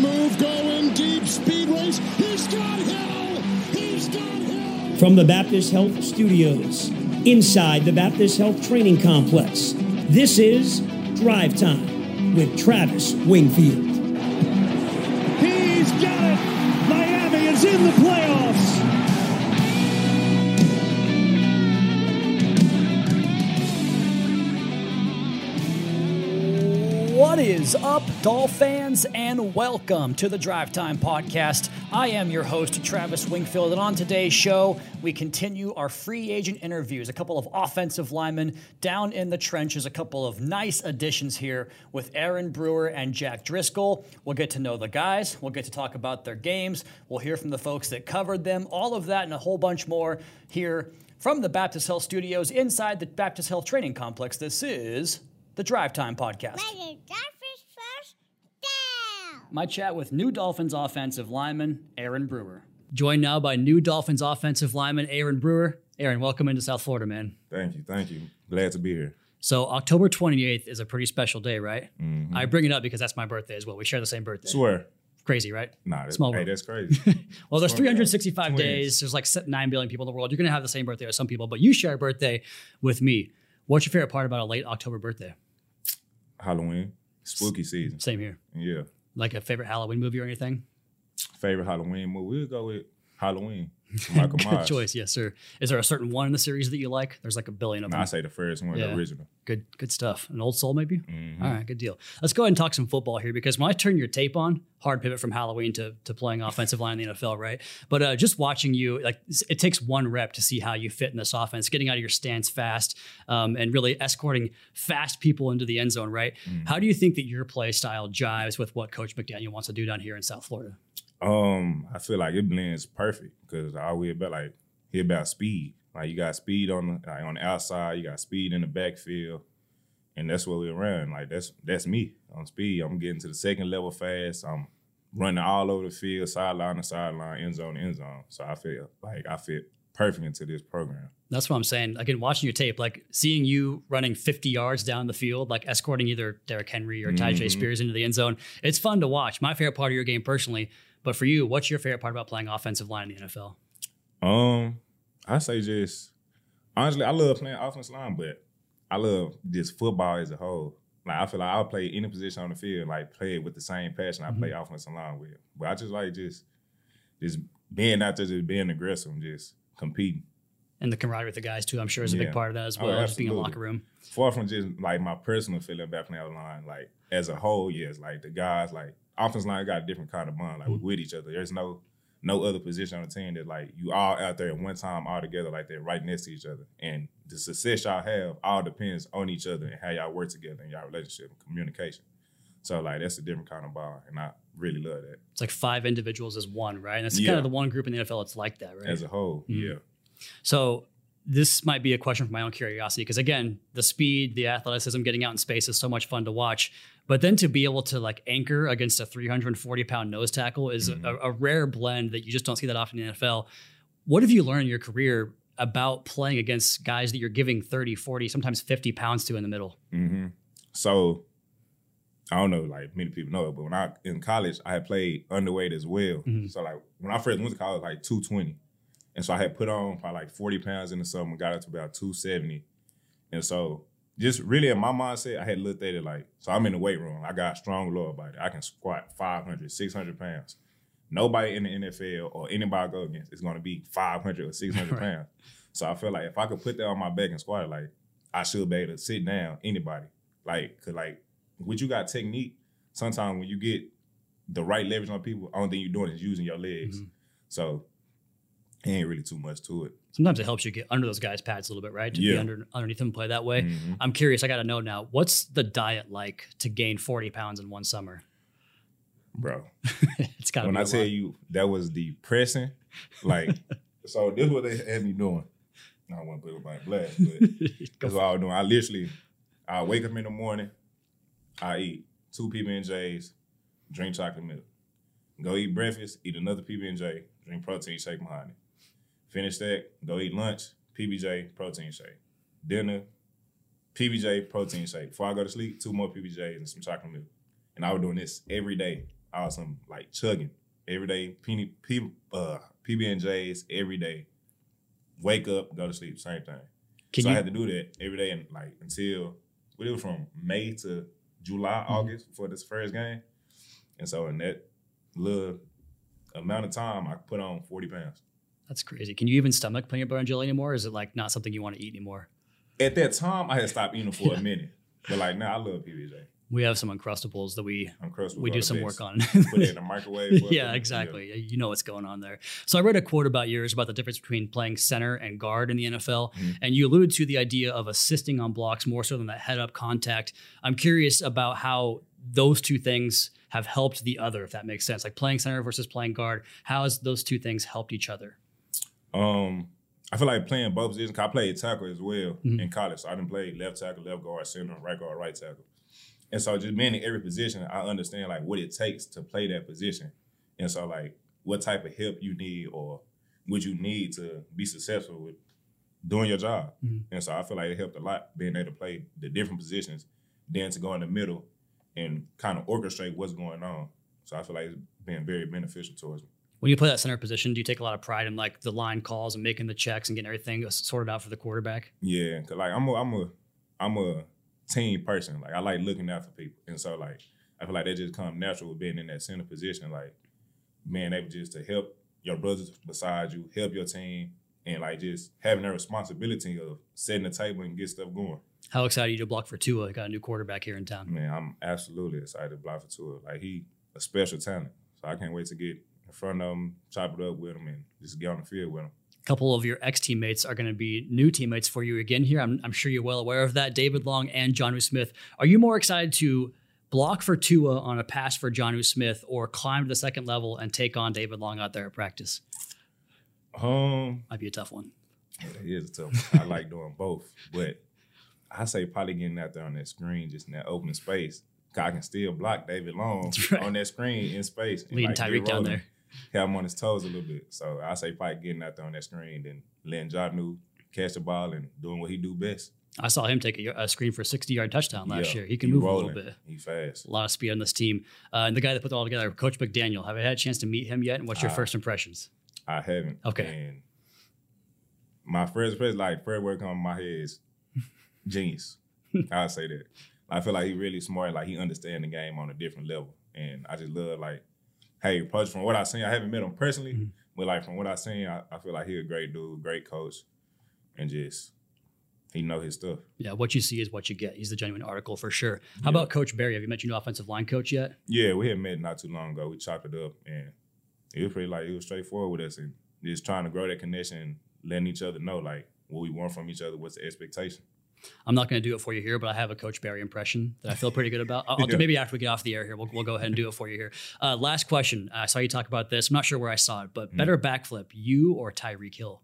move, going deep, speed race. He's got Hill. He's got Hill. From the Baptist Health Studios, inside the Baptist Health Training Complex, this is Drive Time with Travis Wingfield. He's got it. Miami is in the playoffs. What is up, Dolph fans, and welcome to the Drive Time Podcast. I am your host, Travis Wingfield, and on today's show, we continue our free agent interviews. A couple of offensive linemen down in the trenches, a couple of nice additions here with Aaron Brewer and Jack Driscoll. We'll get to know the guys. We'll get to talk about their games. We'll hear from the folks that covered them. All of that and a whole bunch more here from the Baptist Health Studios inside the Baptist Health Training Complex. This is the Drive Time Podcast. My chat with new Dolphins offensive lineman Aaron Brewer. Joined now by new Dolphins offensive lineman Aaron Brewer. Aaron, welcome into South Florida, man. Thank you. Glad to be here. So October 28th is a pretty special day, right? Mm-hmm. I bring it up because that's my birthday as well. We share the same birthday. Swear. Crazy, right? Nah, Small world. That's crazy. Well, there's 365 Twins. days. There's like 9 billion people in the world. You're going to have the same birthday as some people, but you share a birthday with me. What's your favorite part about a late October birthday? Halloween. Spooky season. Same here. Yeah. Like a favorite Halloween movie or anything? Favorite Halloween movie? We'll go with Halloween. Michael Good Myers. choice, yes, sir. Is there a certain one in the series that you like? There's like a billion of them. I say the first one, Yeah. the original. Good stuff. An old soul, maybe? Mm-hmm. All right, good deal. Let's go ahead and talk some football here because when I turn your tape on, hard pivot from Halloween to playing offensive line in the NFL, right? But just watching you, like it takes one rep to see how you fit in this offense, getting out of your stance fast and really escorting fast people into the end zone, right? Mm-hmm. How do you think that your play style jives with what Coach McDaniel wants to do down here in South Florida? I feel like it blends perfect because I always hear about speed. Like you got speed on the outside, you got speed in the backfield, and that's what we run. Like that's me on speed. I'm getting to the second level fast. I'm running all over the field, sideline to sideline, end zone to end zone. So I feel like I fit perfect into this program. That's what I'm saying. Again, watching your tape, like seeing you running 50 yards down the field, like escorting either Derrick Henry or Tyjae Spears into the end zone. It's fun to watch. My favorite part of your game personally. But for you, what's your favorite part about playing offensive line in the NFL? I say just honestly, I love playing offensive line, but I love just football as a whole. Like I feel like I'll play any position on the field, like play it with the same passion I play offensive line with. But I just like just being out there, just being aggressive and just competing. And the camaraderie with the guys too, I'm sure is a big part of that as well. Just being in the locker room. Far from just like my personal feeling about playing on the line, like as a whole, yes, like the guys, like offensive line got a different kind of bond, like with each other. There's no other position on the team that like you all out there at one time all together like they're right next to each other. And the success y'all have all depends on each other and how y'all work together in y'all relationship and communication. So like that's a different kind of bond, and I really love that. It's like 5 individuals as one, right? And that's kind of the one group in the NFL that's like that, right? As a whole, yeah. So this might be a question for my own curiosity because, again, the speed, the athleticism, getting out in space is so much fun to watch. But then to be able to like anchor against a 340-pound nose tackle is a rare blend that you just don't see that often in the NFL. What have you learned in your career about playing against guys that you're giving 30, 40, sometimes 50 pounds to in the middle? Mm-hmm. So I don't know, like many people know it, but when I in college, I had played underweight as well. Mm-hmm. So like when I first went to college, like 220. And so I had put on probably like 40 pounds in the summer, got up to about 270. And so just really in my mindset, I had looked at it like, so I'm in the weight room. I got a strong lower body. I can squat 500, 600 pounds. Nobody in the NFL or anybody I go against is going to be 500 or 600 pounds. So I feel like if I could put that on my back and squat, like I should be able to sit down anybody. Like, cause like when you got technique, sometimes when you get the right leverage on people, only thing you're doing is using your legs. Mm-hmm. So it ain't really too much to it. Sometimes it helps you get under those guys' pads a little bit, right? To be underneath them and play that way. Mm-hmm. I'm curious, I got to know now, what's the diet like to gain 40 pounds in one summer? Bro, it's got to be when I tell you that was depressing, like, so this is what they had me doing. I don't want to put it on my blast, but that's what I was doing. I wake up in the morning, I eat 2 PB&Js, drink chocolate milk. Go eat breakfast, eat another PB&J, drink protein shake behind it. Finish that, go eat lunch, PBJ, protein shake. Dinner, PBJ, protein shake. Before I go to sleep, 2 more PBJs and some chocolate milk. And I was doing this every day I was like chugging every day, PB&Js every day. Wake up, go to sleep, same thing. I had to do that every day and like until it was from May to July, August for this first game. And so in that little amount of time, I put on 40 pounds. That's crazy. Can you even stomach peanut butter and jelly anymore? Or is it like not something you want to eat anymore? At that time, I had stopped eating for a minute. But like now, I love PB&J. We have some Uncrustables that we do some work on. Put it in the microwave. Yeah, exactly. Yeah. You know what's going on there. So I read a quote about yours about the difference between playing center and guard in the NFL. And you alluded to the idea of assisting on blocks more so than that head-up contact. I'm curious about how those two things have helped the other, if that makes sense. Like playing center versus playing guard. How has those two things helped each other? I feel like playing both positions. I played tackle as well in college. So I didn't play left tackle, left guard, center, right guard, right tackle. And so just being in every position, I understand like what it takes to play that position. And so like what type of help you need or what you need to be successful with doing your job. And so I feel like it helped a lot being able to play the different positions, then to go in the middle and kind of orchestrate what's going on. So I feel like it's been very beneficial towards me. When you play that center position, do you take a lot of pride in like the line calls and making the checks and getting everything sorted out for the quarterback? Yeah, because like I'm a team person. Like I like looking out for people, and so like I feel like that just comes natural with being in that center position. Like being able just to help your brothers beside you, help your team, and like just having that responsibility of setting the table and get stuff going. How excited are you to block for Tua? You got a new quarterback here in town. Man, I'm absolutely excited to block for Tua. Like he a special talent, so I can't wait to get in front of him, chop it up with him, and just get on the field with him. A couple of your ex-teammates are going to be new teammates for you again here. I'm sure you're well aware of that. David Long and Jonnu Smith. Are you more excited to block for Tua on a pass for Jonnu Smith or climb to the second level and take on David Long out there at practice? Might be a tough one. Yeah, it is a tough one. I like doing both, but I say probably getting out there on that screen, just in that open space. I can still block David Long on that screen in space. Leading like Tyreek down there. Have him on his toes a little bit. So I say probably getting out there on that screen and letting Jonnu catch the ball and doing what he do best. I saw him take a screen for a 60-yard touchdown last year. He can move rolling a little bit. He's fast. A lot of speed on this team. And the guy that put it all together, Coach McDaniel. Have you had a chance to meet him yet? And what's your first impressions? I haven't. Okay. And my first word coming to my head is genius. I'll say that. I feel like he's really smart. Like he understands the game on a different level. And I just love like, hey, from what I've seen, I haven't met him personally, but like from what I've seen, I feel like he's a great dude, great coach, and just he know his stuff. Yeah, what you see is what you get. He's the genuine article for sure. How about Coach Barry? Have you met your new offensive line coach yet? Yeah, we had met not too long ago. We chopped it up, and it was pretty it was straightforward with us, and just trying to grow that connection and letting each other know like what we want from each other, what's the expectation. I'm not going to do it for you here, but I have a Coach Barry impression that I feel pretty good about. I'll do maybe after we get off the air here, we'll go ahead and do it for you here. Last question. I saw you talk about this. I'm not sure where I saw it, but better backflip, you or Tyreek Hill?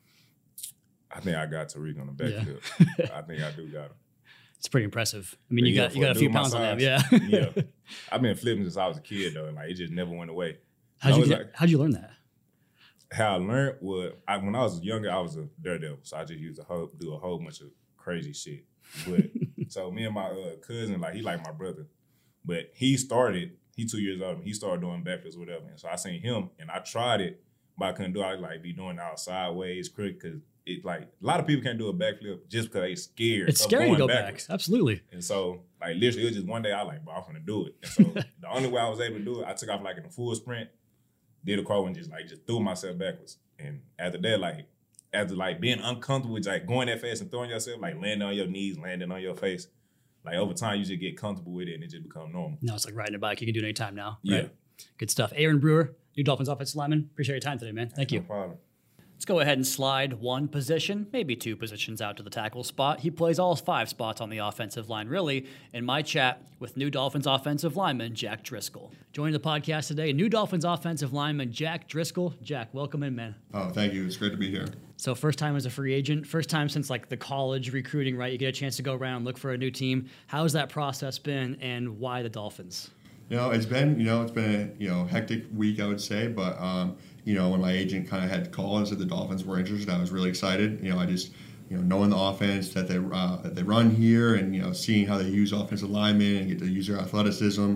I think I got Tyreek on the backflip. I think I do got him. It's pretty impressive. I mean, you got a few pounds on him. Yeah. Yeah. I've been flipping since I was a kid, though, and like it just never went away. How'd you learn that? How I learned was when I was younger, I was a daredevil, so I just used to do a whole bunch of crazy shit. But so me and my cousin, like he like my brother, but he 2 years old. He started doing backflips or whatever. And so I seen him and I tried it, but I couldn't do it. I like be doing it out sideways, quick, because it like a lot of people can't do a backflip just because they scared. It's scary to go backwards. Back. Absolutely. And so like literally it was just one day I like, bro, I'm gonna do it. And so the only way I was able to do it, I took off like in a full sprint, did a crawl and just threw myself backwards. And after that, after being uncomfortable with going that fast and throwing yourself, landing on your knees, landing on your face, over time you just get comfortable with it and it just becomes normal. No, it's like riding a bike. You can do it anytime now. Yeah. Right? Good stuff. Aaron Brewer, new Dolphins offensive lineman. Appreciate your time today, man. Thank you. No problem. Let's go ahead and slide one position, maybe 2 positions out to the tackle spot. He plays all 5 spots on the offensive line, really, in my chat with new Dolphins offensive lineman Jack Driscoll. Joining the podcast today, new Dolphins offensive lineman Jack Driscoll. Jack, welcome in, man. Oh, thank you. It's great to be here. So first time as a free agent, first time since the college recruiting, right? You get a chance to go around, look for a new team. How's that process been and why the Dolphins? It's been a hectic week, I would say, but when my agent kind of had called and said the Dolphins were interested, I was really excited. I just, knowing the offense that they run here and, seeing how they use offensive linemen and get to use their athleticism,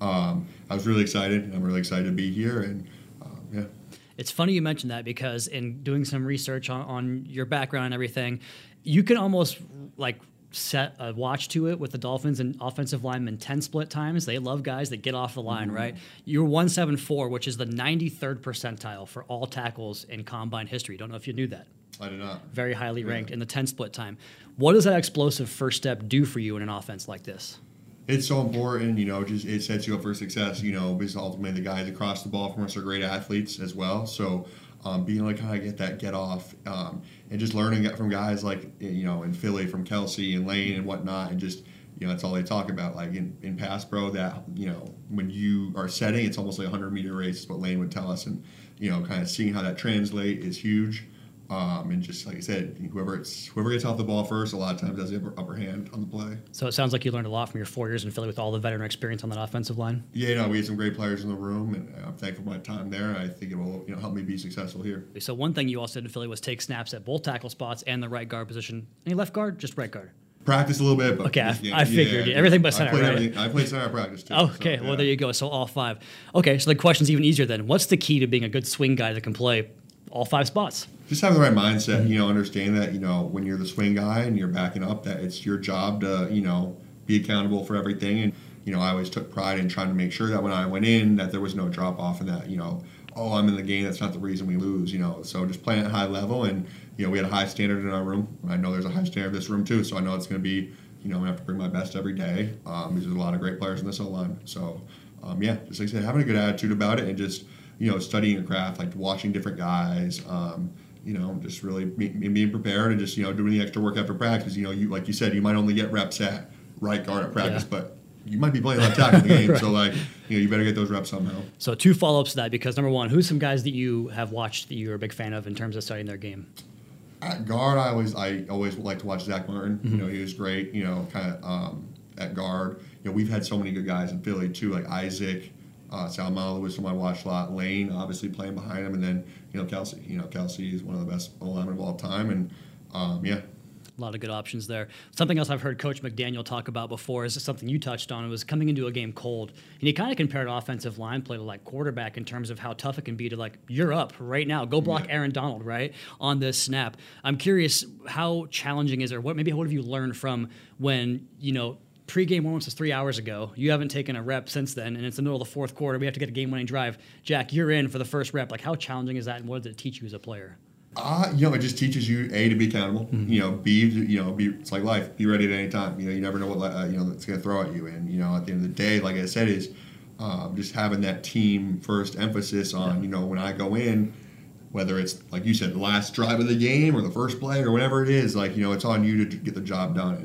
I was really excited. I'm really excited to be here, and yeah. It's funny you mentioned that because in doing some research on your background and everything, you can almost like set a watch to it with the Dolphins and offensive linemen 10 split times. They love guys that get off the line, right? You're 174, which is the 93rd percentile for all tackles in combine history. Don't know if you knew that. I did not. Very highly ranked in the 10 split time. What does that explosive first step do for you in an offense like this? It's so important, just it sets you up for success, because ultimately the guys across the ball from us are great athletes as well. So being able to kind of get that get off and just learning from guys like, in Philly from Kelsey and Lane and whatnot, and just, that's all they talk about. Like in pass pro, that, when you are setting, it's almost like a 100-meter race is what Lane would tell us. And, kind of seeing how that translates is huge. And just like I said, whoever gets off the ball first, a lot of times has the upper hand on the play. So it sounds like you learned a lot from your 4 years in Philly with all the veteran experience on that offensive line. Yeah, we had some great players in the room, and I'm thankful for my time there. And I think it will, help me be successful here. So one thing you also did in Philly was take snaps at both tackle spots and the right guard position. Any left guard? Just right guard. Practice a little bit, but okay, I figured everything but center, right? I played center at practice too. Okay, well there you go. So all 5. Okay, so the question's even easier then. What's the key to being a good swing guy that can play all 5 spots? Just having the right mindset, understand that, when you're the swing guy and you're backing up, that it's your job to, be accountable for everything. And, I always took pride in trying to make sure that when I went in, that there was no drop off and that, I'm in the game, that's not the reason we lose, So just playing at a high level, and, we had a high standard in our room. I know there's a high standard in this room too, so I know it's going to be, I'm going to have to bring my best every day. Because there's a lot of great players in this O-line. So, just like I said, having a good attitude about it and just, studying your craft, like watching different guys, just really being prepared and just, doing the extra work after practice. Like you said, you might only get reps at right guard at practice, but you might be playing left tackle in the game. Right. So, you better get those reps somehow. So 2 follow-ups to that, because number 1, who's some guys that you have watched that you're a big fan of in terms of studying their game? At guard, I always like to watch Zach Martin. Mm-hmm. He was great, kind of at guard. We've had so many good guys in Philly, too, like Isaac. Salamalu was someone I watched a lot. Lane, obviously, playing behind him. And then, Kelsey. Kelsey is one of the best linemen of all time. And, a lot of good options there. Something else I've heard Coach McDaniel talk about before is something you touched on. It was coming into a game cold. And he kind of compared offensive line play to like quarterback in terms of how tough it can be to like, you're up right now. Go block Aaron Donald, right, on this snap. I'm curious how challenging is it, or what have you learned from when, pre-game warm-ups was 3 hours ago. You haven't taken a rep since then, and it's the middle of the fourth quarter. We have to get a game-winning drive. Jack, you're in for the first rep. Like, how challenging is that, and what did it teach you as a player? It just teaches you to be accountable. Mm-hmm. B, it's like life. Be ready at any time. You never know what it's going to throw at you. And at the end of the day, like I said, is just having that team first emphasis on when I go in, whether it's like you said, the last drive of the game or the first play or whatever it is, like it's on you to get the job done.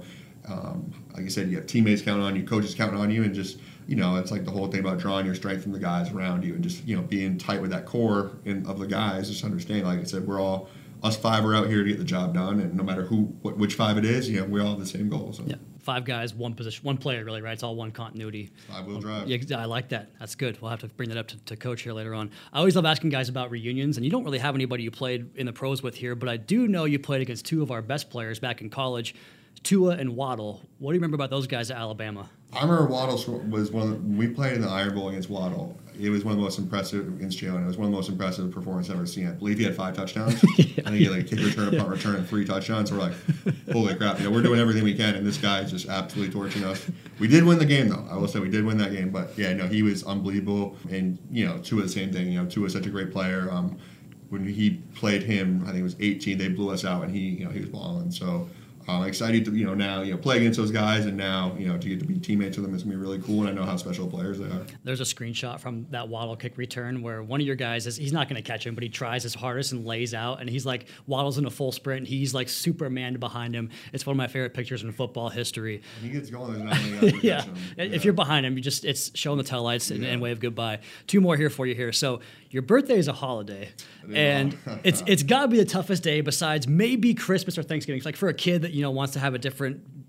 And like I said, you have teammates counting on you, coaches counting on you, and just it's like the whole thing about drawing your strength from the guys around you, and just being tight with that core of the guys. Just understand, like I said, us 5 are out here to get the job done, and no matter which 5 it is, we all have the same goal. So. Yeah, 5 guys, 1 position, 1 player, really, right? It's all one continuity. 5-wheel drive. Yeah, I like that. That's good. We'll have to bring that up to Coach here later on. I always love asking guys about reunions, and you don't really have anybody you played in the pros with here, but I do know you played against 2 of our best players back in college, Tua and Waddle. What do you remember about those guys at Alabama? I remember Waddle was when we played in the Iron Bowl against Waddle. It was one of the most impressive against Joe, and it was one of the most impressive performances I've ever seen. I believe he had 5 touchdowns. I think he had like a kick return, a punt return, and 3 touchdowns. So we're like, holy crap! We're doing everything we can, and this guy is just absolutely torching us. We did win the game, though. I will say we did win that game, but he was unbelievable. And Tua, the same thing. Tua is such a great player. When he played him, I think it was 18. They blew us out, and he was balling. So. I'm excited to now play against those guys, and now to get to be teammates with them is gonna be really cool, and I know how special players they are. There's a screenshot from that Waddle kick return where one of your guys he's not going to catch him, but he tries his hardest and lays out, and he's like Waddle's in a full sprint, and he's like Superman behind him. It's one of my favorite pictures in football history. When he gets going, there's not many guys yeah. If you're behind him, it's showing the tail lights and wave goodbye. 2 more here for you here. So your birthday is a holiday, and it's got to be the toughest day besides maybe Christmas or Thanksgiving. It's like for a kid that wants to have a different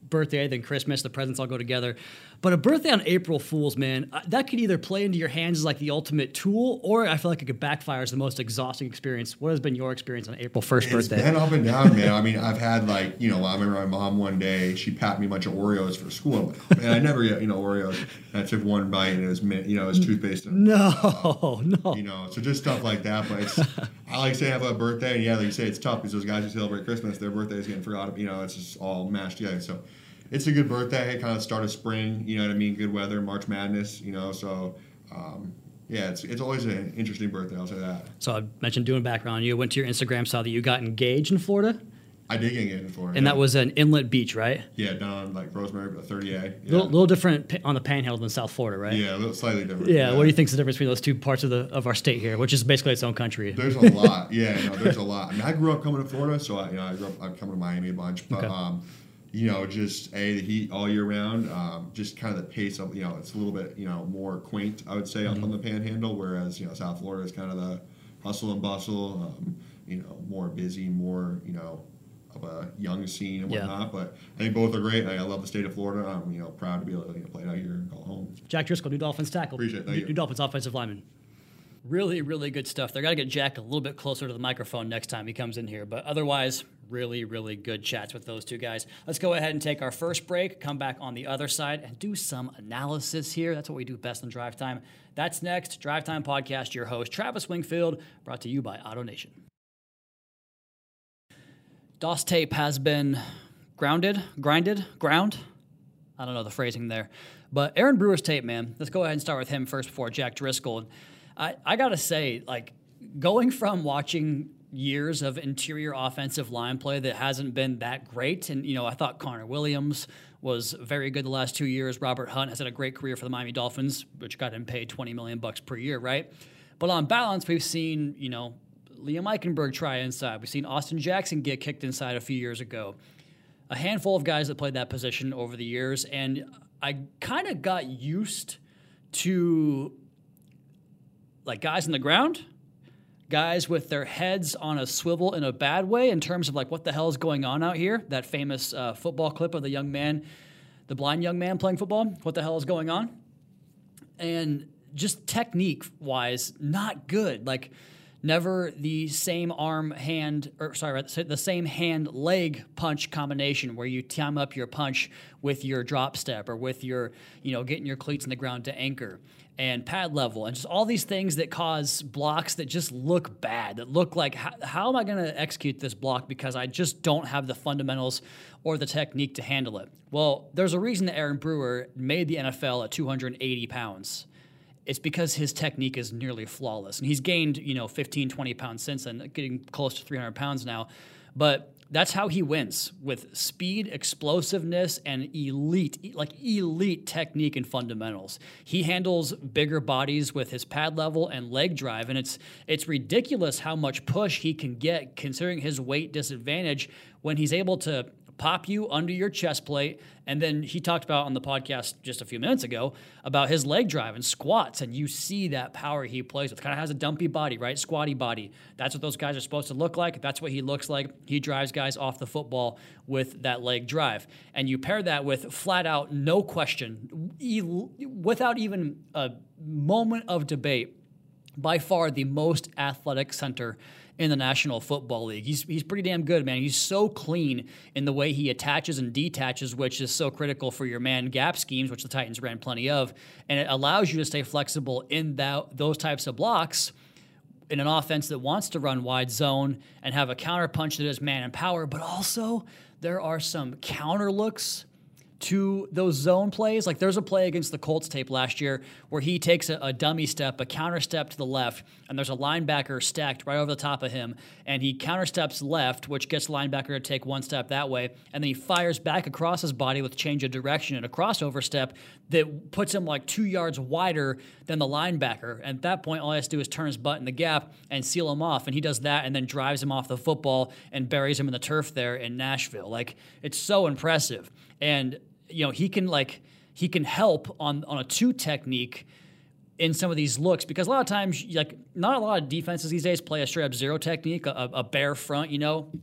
birthday, then Christmas, the presents all go together. But a birthday on April Fool's, man, that could either play into your hands as like the ultimate tool, or I feel like it could backfire as the most exhausting experience. What has been your experience on April 1st birthday? It's been up and down, man. I mean, I've had like, I remember my mom one day, she packed me a bunch of Oreos for school. And I never get, Oreos. And I took one bite and it was, it was toothpaste. No. So just stuff like that. But I like saying I have a birthday, and like you say, it's tough because those guys who celebrate Christmas, their birthday is getting forgotten. It's just all mashed together. So it's a good birthday, kind of start of spring, you know what I mean? Good weather, March Madness, so it's always an interesting birthday, I'll say that. So I mentioned doing background on you. Went to your Instagram, saw that you got engaged in Florida. I did get engaged in Florida. And that was an inlet beach, right? Yeah, down like Rosemary, 30A. Yeah. Little different on the Panhandle than South Florida, right? Yeah, a little slightly different. Yeah, what do you think is the difference between those two parts of our state here, which is basically its own country? There's a lot. There's a lot. I mean, I grew up coming to Florida, so I'm coming to Miami a bunch, but just the heat all year round, just kind of the pace of, it's a little bit, more quaint, I would say, up on the Panhandle, whereas, South Florida is kind of the hustle and bustle, more busy, more, of a young scene and whatnot. But I think both are great. I love the state of Florida. I'm proud to be able to play out here and call home. Jack Driscoll, New Dolphins tackle. Appreciate it. New Dolphins offensive lineman. Really, really good stuff. They're got to get Jack a little bit closer to the microphone next time he comes in here. But otherwise, really, really good chats with those two guys. Let's go ahead and take our first break, come back on the other side, and do some analysis here. That's what we do best on Drive Time. That's next. Drive Time Podcast, your host, Travis Wingfield, brought to you by AutoNation. DOS tape has been ground? I don't know the phrasing there. But Aaron Brewer's tape, man, let's go ahead and start with him first before Jack Driscoll. I got to say, like, going from watching years of interior offensive line play that hasn't been that great, and, I thought Connor Williams was very good the last 2 years. Robert Hunt has had a great career for the Miami Dolphins, which got him paid $20 million per year, right? But on balance, we've seen, Liam Eichenberg try inside. We've seen Austin Jackson get kicked inside a few years ago. A handful of guys that played that position over the years, and I kind of got used to like guys on the ground, guys with their heads on a swivel in a bad way in terms of like what the hell is going on out here. That famous football clip of the blind young man playing football. What the hell is going on? And just technique-wise, not good. Like, never the same the same hand-leg punch combination where you time up your punch with your drop step or with your, getting your cleats in the ground to anchor and pad level and just all these things that cause blocks that just look bad, that look like, how am I going to execute this block because I just don't have the fundamentals or the technique to handle it? Well, there's a reason that Aaron Brewer made the NFL at 280 pounds. It's because his technique is nearly flawless. And he's gained, 15, 20 pounds since then, getting close to 300 pounds now. But that's how he wins, with speed, explosiveness, and elite technique and fundamentals. He handles bigger bodies with his pad level and leg drive, and it's ridiculous how much push he can get considering his weight disadvantage when he's able to pop you under your chest plate. And then he talked about on the podcast just a few minutes ago about his leg drive and squats, and you see that power he plays with. Kind of has a dumpy body, right? Squatty body. That's what those guys are supposed to look like. That's what he looks like. He drives guys off the football with that leg drive. And you pair that with flat out, no question, without even a moment of debate, by far the most athletic center in the National Football League. He's pretty damn good, man. He's so clean in the way he attaches and detaches, which is so critical for your man gap schemes, which the Titans ran plenty of, and it allows you to stay flexible in those types of blocks in an offense that wants to run wide zone and have a counter punch that is man and power, but also there are some counter looks to those zone plays. Like there's a play against the Colts tape last year where he takes a dummy step, a counter step to the left, and there's a linebacker stacked right over the top of him, and he counter steps left, which gets the linebacker to take one step that way, and then he fires back across his body with change of direction and a crossover step that puts him like 2 yards wider than the linebacker. And at that point, all he has to do is turn his butt in the gap and seal him off, and he does that and then drives him off the football and buries him in the turf there in Nashville. Like, it's so impressive. And he can help on a two technique in some of these looks, because a lot of times, like, not a lot of defenses these days play a straight up zero technique, a bare front,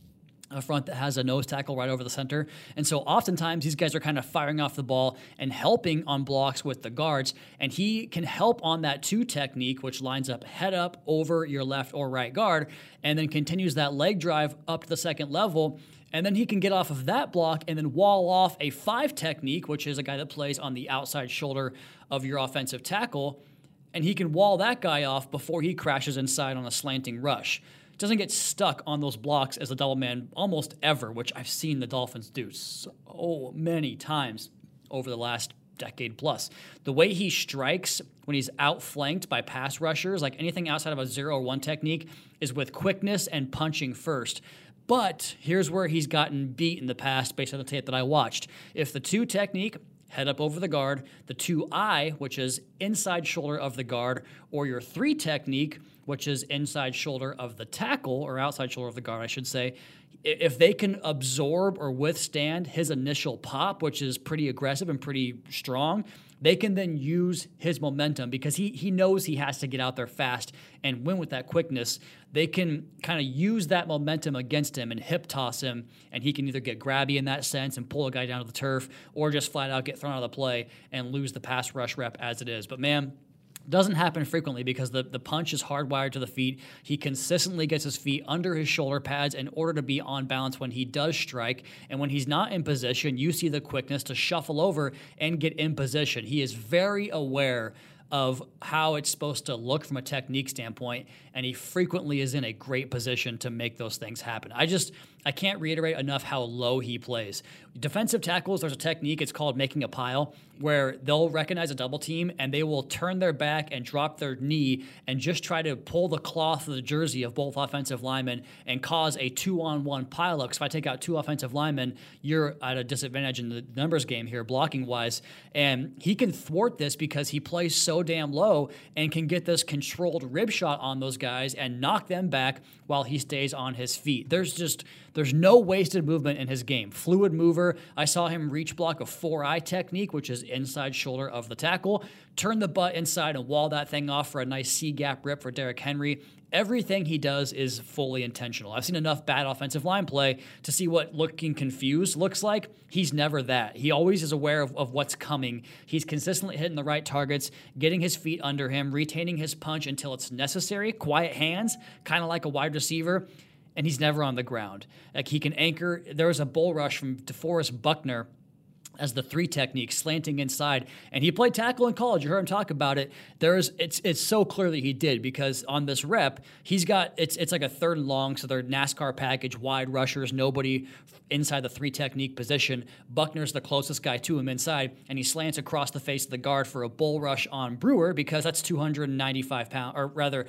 a front that has a nose tackle right over the center. And so oftentimes these guys are kind of firing off the ball and helping on blocks with the guards. And he can help on that 2 technique, which lines up head up over your left or right guard, and then continues that leg drive up to the second level. And then he can get off of that block and then wall off a 5 technique, which is a guy that plays on the outside shoulder of your offensive tackle. And he can wall that guy off before he crashes inside on a slanting rush. Doesn't get stuck on those blocks as a double man almost ever, which I've seen the Dolphins do so many times over the last decade plus. The way he strikes when he's outflanked by pass rushers, like anything outside of a 0 or 1 technique, is with quickness and punching first. But here's where he's gotten beat in the past based on the tape that I watched. If the 2 technique, head up over the guard, the 2I, which is inside shoulder of the guard, or your 3 technique, which is inside shoulder of the tackle, or outside shoulder of the guard, I should say, if they can absorb or withstand his initial pop, which is pretty aggressive and pretty strong, they can then use his momentum because he knows he has to get out there fast and win with that quickness. They can kind of use that momentum against him and hip toss him, and he can either get grabby in that sense and pull a guy down to the turf or just flat out get thrown out of the play and lose the pass rush rep as it is. But man, doesn't happen frequently because the punch is hardwired to the feet. He consistently gets his feet under his shoulder pads in order to be on balance when he does strike. And when he's not in position, you see the quickness to shuffle over and get in position. He is very aware of how it's supposed to look from a technique standpoint, and he frequently is in a great position to make those things happen. I can't reiterate enough how low he plays. Defensive tackles, there's a technique, it's called making a pile, where they'll recognize a double team and they will turn their back and drop their knee and just try to pull the cloth of the jersey of both offensive linemen and cause a 2-on-1 pileup. Because if I take out 2 offensive linemen, you're at a disadvantage in the numbers game here, blocking-wise. And he can thwart this because he plays so damn low and can get this controlled rib shot on those guys and knock them back while he stays on his feet. There's no wasted movement in his game. Fluid mover. I saw him reach block a 4-eye technique, which is inside shoulder of the tackle, turn the butt inside and wall that thing off for a nice C-gap rip for Derrick Henry. Everything he does is fully intentional. I've seen enough bad offensive line play to see what looking confused looks like. He's never that. He always is aware of what's coming. He's consistently hitting the right targets, getting his feet under him, retaining his punch until it's necessary, quiet hands, kind of like a wide receiver, and he's never on the ground. Like he can anchor. There was a bull rush from DeForest Buckner as the 3 technique, slanting inside. And he played tackle in college. You heard him talk about it. It's so clear that he did because on this rep, he's got, it's like a 3rd and long, so they're NASCAR package, wide rushers, nobody inside the 3 technique position. Buckner's the closest guy to him inside, and he slants across the face of the guard for a bull rush on Brewer because that's 295 pounds, or rather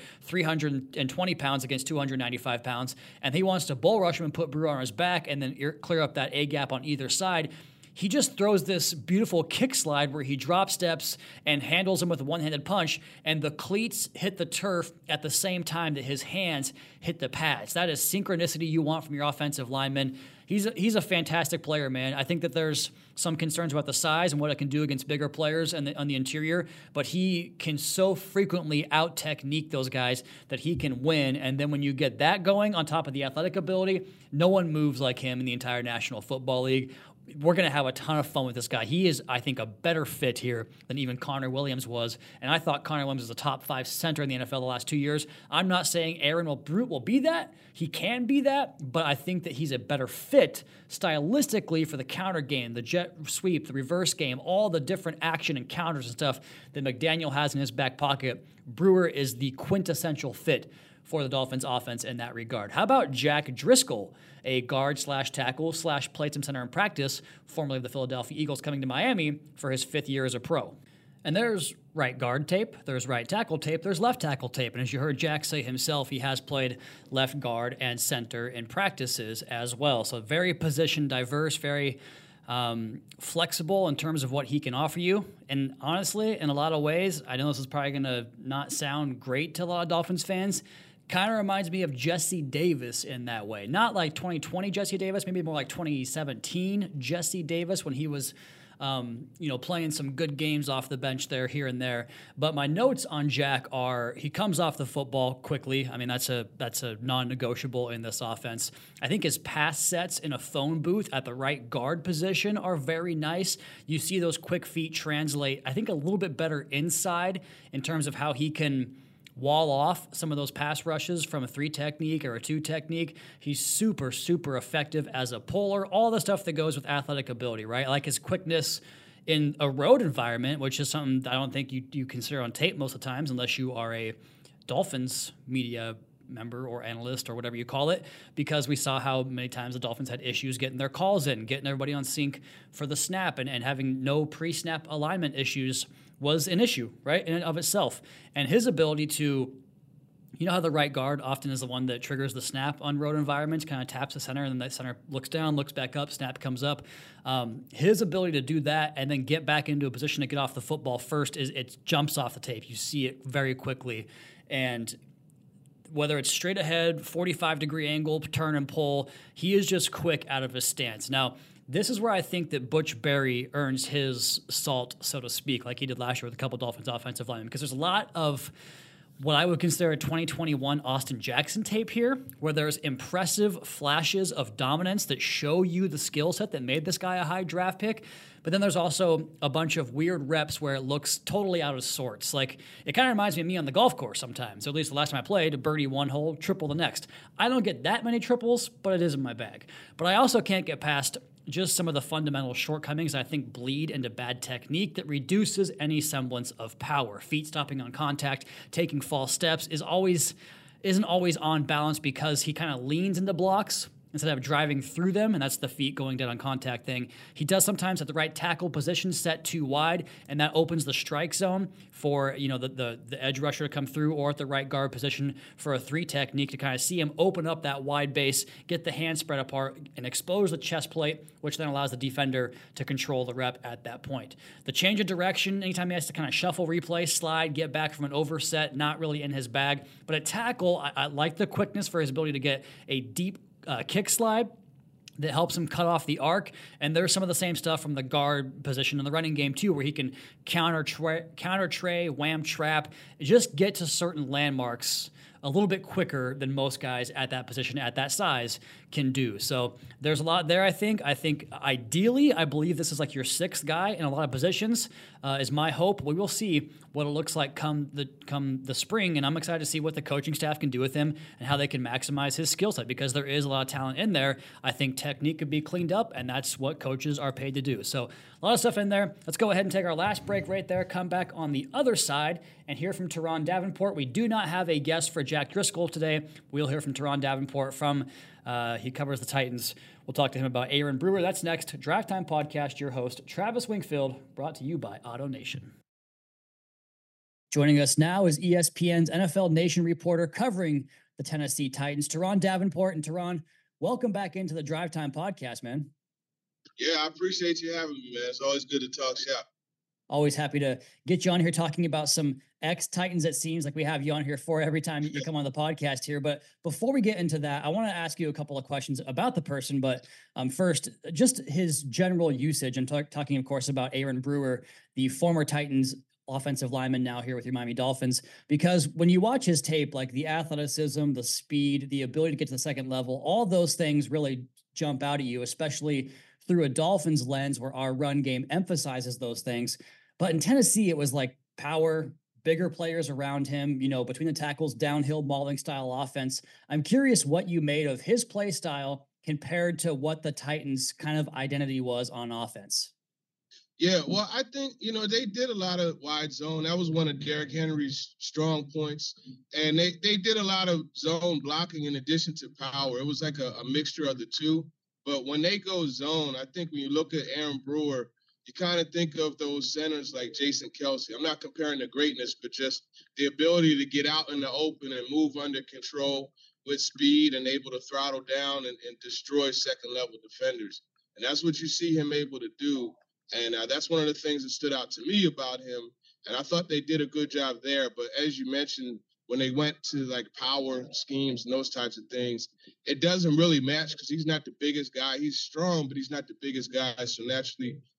320 pounds against 295 pounds. And he wants to bull rush him and put Brewer on his back and then clear up that A-gap on either side. He just throws this beautiful kick slide where he drop steps and handles him with a one-handed punch, and the cleats hit the turf at the same time that his hands hit the pads. That is synchronicity you want from your offensive lineman. He's a fantastic player, man. I think that there's some concerns about the size and what it can do against bigger players on the interior, but he can so frequently out-technique those guys that he can win. And then when you get that going on top of the athletic ability, no one moves like him in the entire National Football League. We're going to have a ton of fun with this guy. He is, I think, a better fit here than even Connor Williams was. And I thought Connor Williams was a top 5 center in the NFL the last 2 years. I'm not saying Aaron will be that. He can be that. But I think that he's a better fit stylistically for the counter game, the jet sweep, the reverse game, all the different action and counters and stuff that McDaniel has in his back pocket. Brewer is the quintessential fit for the Dolphins offense in that regard. How about Jack Driscoll, a guard / tackle / played some center in practice, formerly of the Philadelphia Eagles, coming to Miami for his 5th year as a pro. And there's right guard tape, there's right tackle tape, there's left tackle tape. And as you heard Jack say himself, he has played left guard and center in practices as well. So very position diverse, very flexible in terms of what he can offer you. And honestly, in a lot of ways, I know this is probably going to not sound great to a lot of Dolphins fans, kind of reminds me of Jesse Davis in that way. Not like 2020 Jesse Davis, maybe more like 2017 Jesse Davis when he was playing some good games off the bench there, here and there. But my notes on Jack are he comes off the football quickly. I mean, that's a non-negotiable in this offense. I think his pass sets in a phone booth at the right guard position are very nice. You see those quick feet translate, I think, a little bit better inside in terms of how he can wall off some of those pass rushes from a 3 technique or a 2 technique. He's super, super effective as a puller, all the stuff that goes with athletic ability, right? I like his quickness in a road environment, which is something I don't think you consider on tape most of the times unless you are a Dolphins media member or analyst or whatever you call it, because we saw how many times the Dolphins had issues getting their calls in, getting everybody on sync for the snap, and having no pre-snap alignment issues was an issue, right, in and of itself. And his ability to, how the right guard often is the one that triggers the snap on road environments, kind of taps the center, and then that center looks down, looks back up, snap comes up. His ability to do that and then get back into a position to get off the football first, it jumps off the tape. You see it very quickly. And whether it's straight ahead, 45-degree angle, turn and pull, he is just quick out of his stance. Now, this is where I think that Butch Berry earns his salt, so to speak, like he did last year with a couple Dolphins offensive linemen, because there's a lot of what I would consider a 2021 Austin Jackson tape here, where there's impressive flashes of dominance that show you the skill set that made this guy a high draft pick. But then there's also a bunch of weird reps where it looks totally out of sorts. Like, it kind of reminds me of me on the golf course sometimes. Or at least the last time I played, a birdie one hole, triple the next. I don't get that many triples, but it is in my bag. But I also can't get past just some of the fundamental shortcomings I think bleed into bad technique that reduces any semblance of power. Feet stopping on contact, taking false steps isn't always on balance because he kind of leans into blocks instead of driving through them, and that's the feet going down on contact thing. He does sometimes at the right tackle position set too wide, and that opens the strike zone for the edge rusher to come through, or at the right guard position for a 3 technique to kind of see him open up that wide base, get the hands spread apart, and expose the chest plate, which then allows the defender to control the rep at that point. The change of direction, anytime he has to kind of shuffle, replay, slide, get back from an overset, not really in his bag. But at tackle, I like the quickness for his ability to get a deep kick slide that helps him cut off the arc. And there's some of the same stuff from the guard position in the running game too, where he can counter tray, wham trap, just get to certain landmarks a little bit quicker than most guys at that position, at that size, can do. So there's a lot there, I think. I think ideally, I believe this is like your 6th guy in a lot of positions, is my hope. We will see what it looks like come the spring, and I'm excited to see what the coaching staff can do with him and how they can maximize his skill set, because there is a lot of talent in there. I think technique could be cleaned up, and that's what coaches are paid to do. So a lot of stuff in there. Let's go ahead and take our last break right there, come back on the other side, and hear from Teron Davenport. We do not have a guest for Jack Driscoll today. We'll hear from Teron Davenport he covers the Titans. We'll talk to him about Aaron Brewer. That's next. Drive Time Podcast, your host, Travis Wingfield, brought to you by Auto Nation. Joining us now is ESPN's NFL Nation reporter covering the Tennessee Titans, Teron Davenport. And Teron, welcome back into the Drive Time Podcast, man. Yeah, I appreciate you having me, man. It's always good to talk shop. Always happy to get you on here talking about some ex-Titans. It seems like we have you on here for every time you come on the podcast here. But before we get into that, I want to ask you a couple of questions about the person. But first, just his general usage. I'm talking, of course, about Aaron Brewer, the former Titans offensive lineman now here with your Miami Dolphins, because when you watch his tape, like the athleticism, the speed, the ability to get to the second level, all those things really jump out at you, especially through a Dolphins lens where our run game emphasizes those things. But in Tennessee, it was like power, bigger players around him, between the tackles, downhill mauling style offense. I'm curious what you made of his play style compared to what the Titans' kind of identity was on offense. Yeah, well, I think, they did a lot of wide zone. That was one of Derrick Henry's strong points. And they did a lot of zone blocking in addition to power. It was like a mixture of the two. But when they go zone, I think when you look at Aaron Brewer, you kind of think of those centers like Jason Kelce. I'm not comparing the greatness, but just the ability to get out in the open and move under control with speed and able to throttle down and destroy second-level defenders. And that's what you see him able to do. And that's one of the things that stood out to me about him. And I thought they did a good job there. But as you mentioned, when they went to like power schemes and those types of things, it doesn't really match because he's not the biggest guy. He's strong, but he's not the biggest guy. So naturally,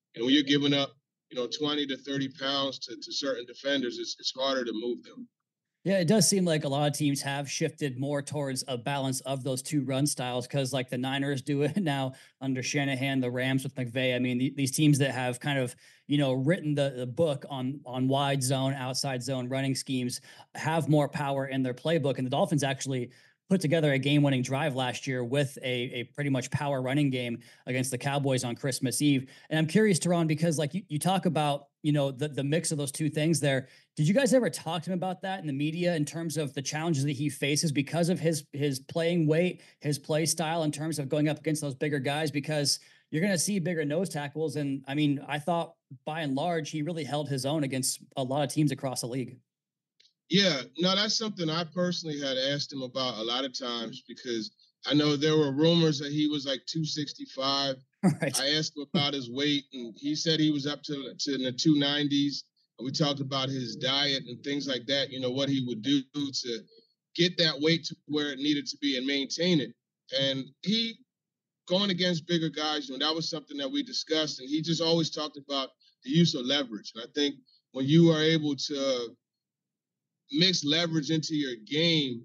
And when you're giving up, 20 to 30 pounds to certain defenders, it's harder to move them. Yeah, it does seem like a lot of teams have shifted more towards a balance of those two run styles, because like the Niners do it now under Shanahan, the Rams with McVay. I mean, these teams that have kind of, written the book on wide zone, outside zone running schemes have more power in their playbook. And the Dolphins actually put together a game-winning drive last year with a pretty much power running game against the Cowboys on Christmas Eve. And I'm curious, Teron, because like you talk about, the mix of those two things there. Did you guys ever talk to him about that in the media in terms of the challenges that he faces because of his playing weight, his play style, in terms of going up against those bigger guys? Because you're going to see bigger nose tackles. And I mean, I thought by and large, he really held his own against a lot of teams across the league. Yeah, no, that's something I personally had asked him about a lot of times, because I know there were rumors that he was like 265. Right. I asked him about his weight, and he said he was up to in the 290s. We talked about his diet and things like that, what he would do to get that weight to where it needed to be and maintain it. And he, going against bigger guys, that was something that we discussed, and he just always talked about the use of leverage. And I think when you are able to mix leverage into your game,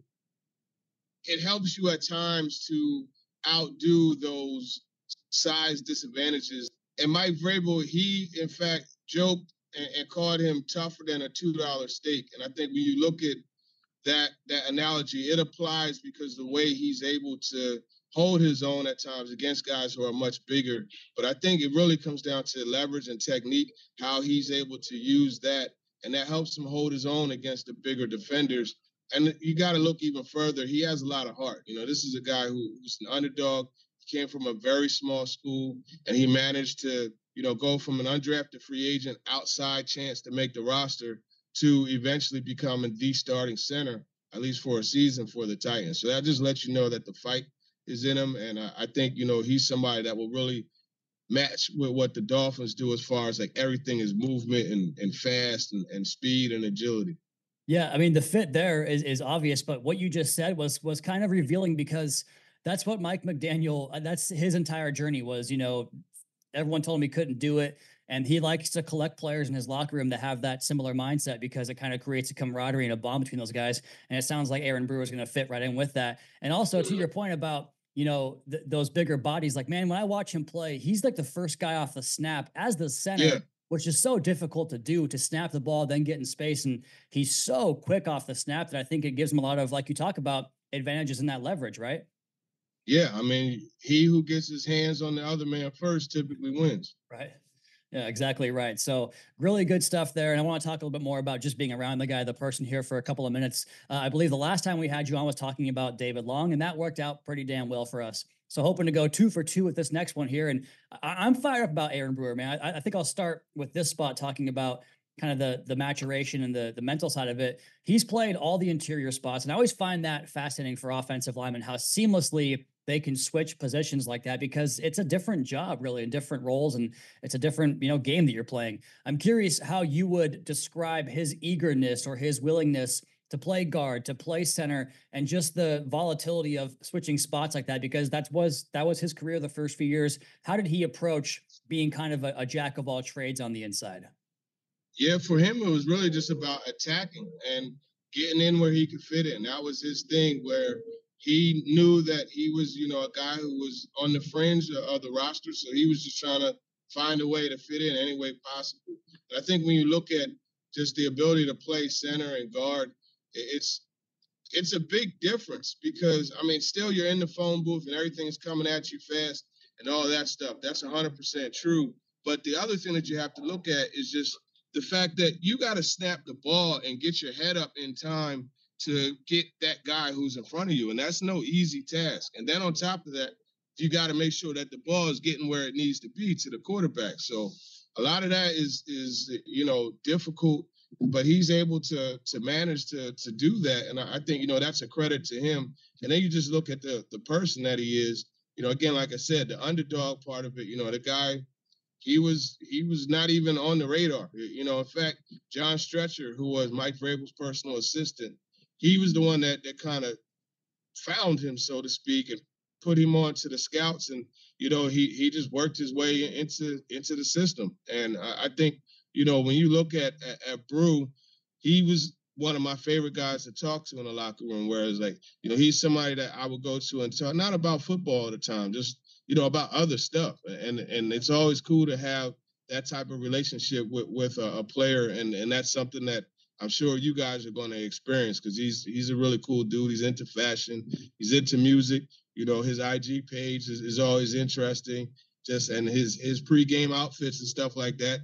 it helps you at times to outdo those size disadvantages. And Mike Vrabel, he in fact joked and called him tougher than a $2 steak. And I think when you look at that analogy, it applies, because the way he's able to hold his own at times against guys who are much bigger. But I think it really comes down to leverage and technique, how he's able to use that. And that helps him hold his own against the bigger defenders. And you got to look even further. He has a lot of heart. This is a guy who's an underdog. He came from a very small school, and he managed to, go from an undrafted free agent, outside chance to make the roster, to eventually becoming the starting center, at least for a season, for the Titans. So that just lets you know that the fight is in him. And I think, he's somebody that will really match with what the Dolphins do as far as like everything is movement and fast and speed and agility. Yeah, I mean, the fit there is obvious, but what you just said was kind of revealing, because that's what Mike McDaniel, that's his entire journey was, everyone told him he couldn't do it. And he likes to collect players in his locker room that have that similar mindset, because it kind of creates a camaraderie and a bond between those guys. And it sounds like Aaron Brewer is going to fit right in with that. And also to your point about, those bigger bodies, like, man, when I watch him play, he's like the first guy off the snap as the center, which is so difficult to do, to snap the ball, then get in space. And he's so quick off the snap that I think it gives him a lot of, like you talk about, advantages in that leverage, right? Yeah, I mean, he who gets his hands on the other man first typically wins. Right. Yeah, exactly right. So really good stuff there. And I want to talk a little bit more about just being around the person here for a couple of minutes. I believe the last time we had you on was talking about David Long, and that worked out pretty damn well for us. So hoping to go 2 for 2 with this next one here. And I'm fired up about Aaron Brewer, man. I think I'll start with this spot talking about kind of the maturation and the mental side of it. He's played all the interior spots, and I always find that fascinating for offensive linemen, how seamlessly they can switch positions like that, because it's a different job really, in different roles, and it's a different, game that you're playing. I'm curious how you would describe his eagerness or his willingness to play guard, to play center, and just the volatility of switching spots like that, because that was his career the first few years. How did he approach being kind of a jack of all trades on the inside? Yeah, for him, it was really just about attacking and getting in where he could fit in. That was his thing, where he knew that he was, a guy who was on the fringe of the roster. So he was just trying to find a way to fit in any way possible. And I think when you look at just the ability to play center and guard, it's a big difference, because, I mean, still you're in the phone booth and everything's coming at you fast and all that stuff. That's 100% true. But the other thing that you have to look at is just the fact that you got to snap the ball and get your head up in time to get that guy who's in front of you. And that's no easy task. And then on top of that, you got to make sure that the ball is getting where it needs to be to the quarterback. So a lot of that is difficult, but he's able to manage to do that. And I think, that's a credit to him. And then you just look at the person that he is, again, like I said, the underdog part of it, the guy, he was not even on the radar. In fact, John Stretcher, who was Mike Vrabel's personal assistant, he was the one that kind of found him, so to speak, and put him on to the scouts, and he just worked his way into the system. And I think when you look at Brew, he was one of my favorite guys to talk to in the locker room. Whereas he's somebody that I would go to and talk not about football all the time, just about other stuff. And it's always cool to have that type of relationship with a player, and that's something that I'm sure you guys are going to experience, because he's a really cool dude. He's into fashion. He's into music. His IG page is always interesting. And his pregame outfits and stuff like that.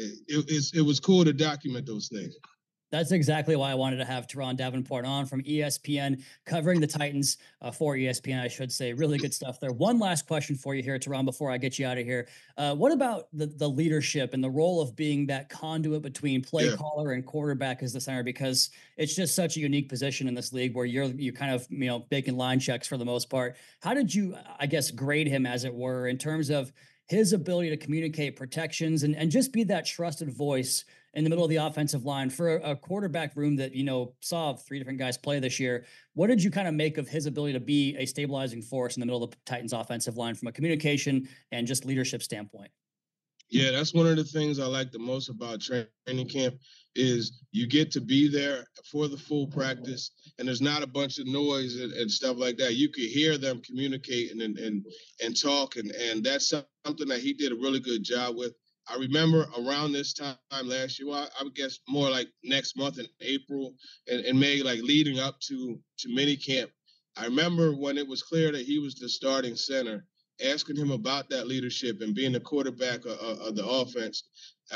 It was cool to document those things. That's exactly why I wanted to have Teron Davenport on from ESPN, covering the Titans for ESPN, I should say. Really good stuff there. One last question for you here, Teron, before I get you out of here. What about the leadership and the role of being that conduit between play caller and quarterback as the center? Because it's just such a unique position in this league where you're kind of, making line checks for the most part. How did you, I guess, grade him, as it were, in terms of his ability to communicate protections and just be that trusted voice in the middle of the offensive line for a quarterback room that, saw 3 different guys play this year? What did you kind of make of his ability to be a stabilizing force in the middle of the Titans offensive line from a communication and just leadership standpoint? Yeah, that's one of the things I like the most about training camp is you get to be there for the full practice, and there's not a bunch of noise and stuff like that. You could hear them communicating and talk, and that's something that he did a really good job with. I remember around this time last year, I would guess more like next month in April and May, leading up to mini camp. I remember when it was clear that he was the starting center, asking him about that leadership and being the quarterback of the offense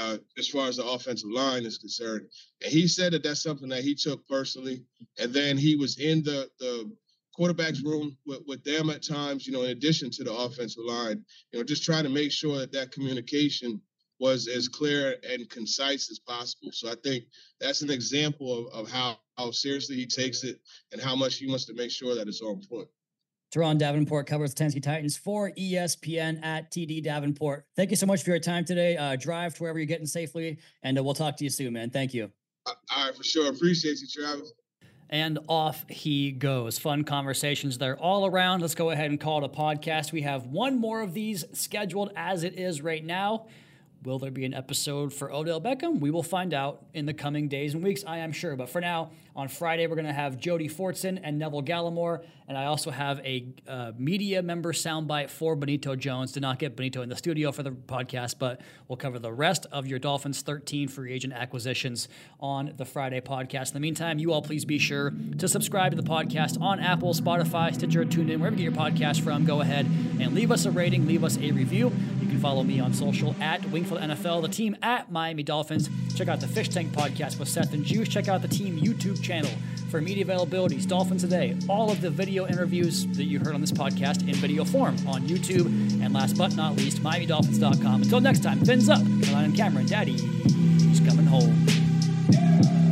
as far as the offensive line is concerned. And he said that that's something that he took personally. And then he was in the quarterback's room with them at times, in addition to the offensive line, just trying to make sure that communication was as clear and concise as possible. So I think that's an example of how seriously he takes it and how much he wants to make sure that it's on point. Teron Davenport covers the Tennessee Titans for ESPN at TD Davenport. Thank you so much for your time today. Drive to wherever you're getting safely, and we'll talk to you soon, man. Thank you. All right, for sure. Appreciate you, Travis. And off he goes. Fun conversations there all around. Let's go ahead and call it a podcast. We have one more of these scheduled as it is right now. Will there be an episode for Odell Beckham? We will find out in the coming days and weeks, I am sure. But for now, on Friday, we're going to have Jody Fortson and Neville Gallimore. And I also have a media member soundbite for Benito Jones. Did not get Benito in the studio for the podcast, but we'll cover the rest of your Dolphins 13 free agent acquisitions on the Friday podcast. In the meantime, you all please be sure to subscribe to the podcast on Apple, Spotify, Stitcher, TuneIn, wherever you get your podcast from. Go ahead and leave us a rating, leave us a review. You can follow me on social at Wingfield NFL, the team at Miami Dolphins. Check out the Fish Tank podcast with Seth and Juice. Check out the team YouTube channel for media availabilities, Dolphins Today, all of the video interviews that you heard on this podcast in video form on YouTube. And last but not least, MiamiDolphins.com. Until next time, fins up. Caroline and Cameron, Daddy's coming home.